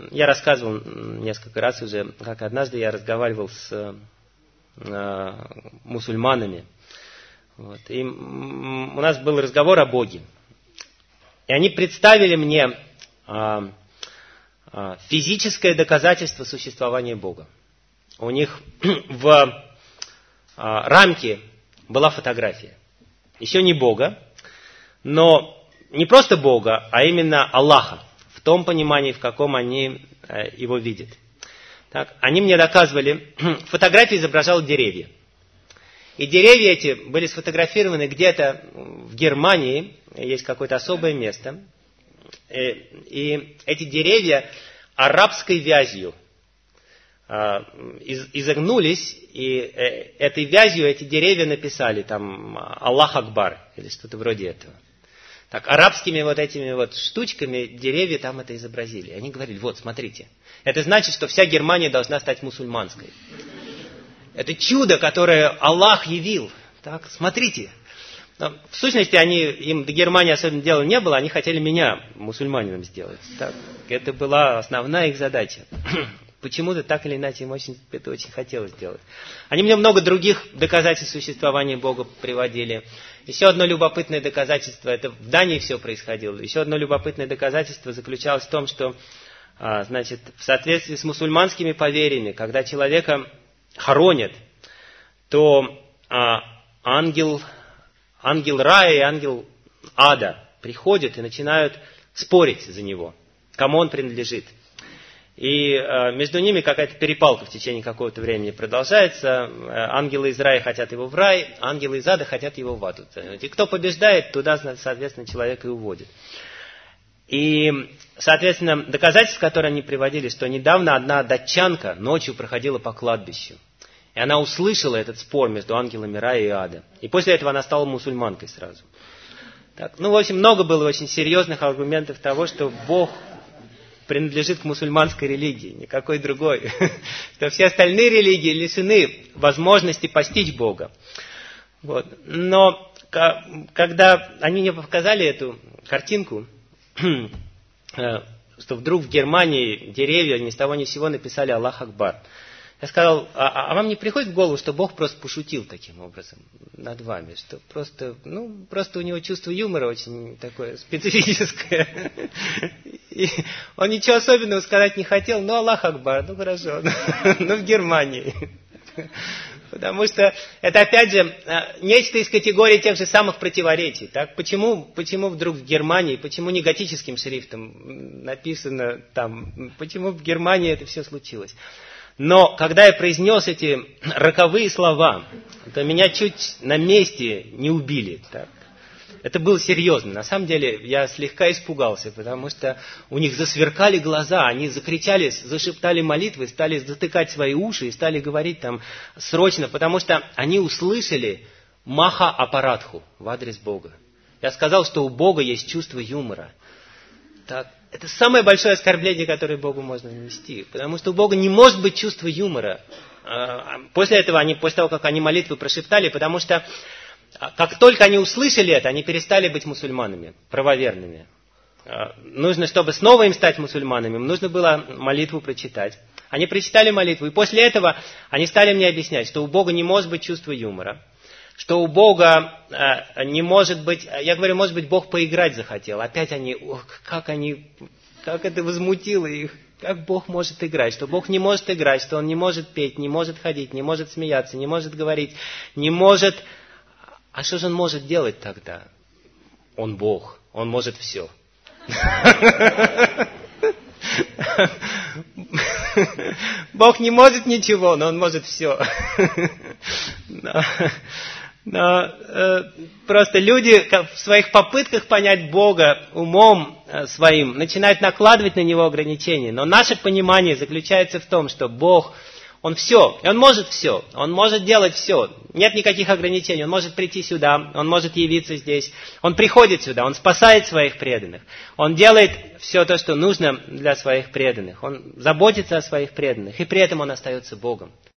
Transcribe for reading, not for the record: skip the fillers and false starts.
я рассказывал несколько раз уже, как однажды я разговаривал с мусульманами. Вот, и у нас был разговор о Боге. И они представили мне физическое доказательство существования Бога. У них в рамке была фотография. Еще не Бога, но не просто Бога, а именно Аллаха, в том понимании, в каком они его видят. Так, они мне доказывали, фотография изображала деревья. И деревья эти были сфотографированы где-то в Германии, есть какое-то особое место. И эти деревья арабской вязью изогнулись, и этой вязью эти деревья написали там «Аллах Акбар» или что-то вроде этого. Так, арабскими вот этими вот штучками деревья там это изобразили. Они говорили, вот, смотрите, это значит, что вся Германия должна стать мусульманской. Это чудо, которое Аллах явил. Так, смотрите. Но, в сущности, им до Германии особенно дела не было, они хотели меня мусульманином сделать. Так, это была основная их задача. Почему-то так или иначе им это очень хотелось сделать. Они мне много других доказательств существования Бога приводили. Еще одно любопытное доказательство, это в Дании все происходило. Еще одно любопытное доказательство заключалось в том, что, значит, в соответствии с мусульманскими поверьями, когда человека хоронят, то ангел рая и ангел ада приходят и начинают спорить за него, кому он принадлежит. И между ними какая-то перепалка в течение какого-то времени продолжается. Ангелы из рая хотят его в рай, ангелы из ада хотят его в ад. И кто побеждает, туда, соответственно, человека и уводит. И, соответственно, доказательства, которые они приводили, что недавно одна датчанка ночью проходила по кладбищу. И она услышала этот спор между ангелами рая и ада. И после этого она стала мусульманкой сразу. Так, в общем, много было очень серьезных аргументов того, что Бог принадлежит к мусульманской религии, никакой другой. Что все остальные религии лишены возможности постичь Бога. Вот. Но когда они мне показали эту картинку, что вдруг в Германии деревья ни с того ни с сего написали «Аллах Акбар», я сказал, а вам не приходит в голову, что Бог просто пошутил таким образом над вами? Что просто у него чувство юмора очень такое специфическое. И он ничего особенного сказать не хотел, Аллах Акбар, хорошо, в Германии. Потому что это, опять же, нечто из категории тех же самых противоречий. Так? Почему вдруг в Германии, почему не готическим шрифтом написано там, почему в Германии это все случилось? Но когда я произнес эти роковые слова, то меня чуть на месте не убили. Так? Это было серьезно. На самом деле я слегка испугался, потому что у них засверкали глаза, они закричали, зашептали молитвы, стали затыкать свои уши и стали говорить там срочно, потому что они услышали маха апаратху в адрес Бога. Я сказал, что у Бога есть чувство юмора. Так? Это самое большое оскорбление, которое Богу можно нанести. Потому что у Бога не может быть чувства юмора. После того, как они молитвы прошептали, потому что как только они услышали это, они перестали быть мусульманами, правоверными. Нужно, чтобы снова им стать мусульманами, им нужно было молитву прочитать. Они прочитали молитву, и после этого они стали мне объяснять, что у Бога не может быть чувства юмора, что у Бога не может быть, я говорю, может быть, Бог поиграть захотел. Опять они, как это возмутило их, как Бог может играть, что Бог не может играть, что Он не может петь, не может ходить, не может смеяться, не может говорить, не может... А что же Он может делать тогда? Он Бог, Он может все. Бог не может ничего, но Он может все. Но просто люди в своих попытках понять Бога умом своим начинают накладывать на Него ограничения. Но наше понимание заключается в том, что Бог, Он все, и Он может все, Он может делать все. Нет никаких ограничений, Он может прийти сюда, Он может явиться здесь. Он приходит сюда, Он спасает своих преданных. Он делает все то, что нужно для своих преданных. Он заботится о своих преданных, и при этом Он остается Богом.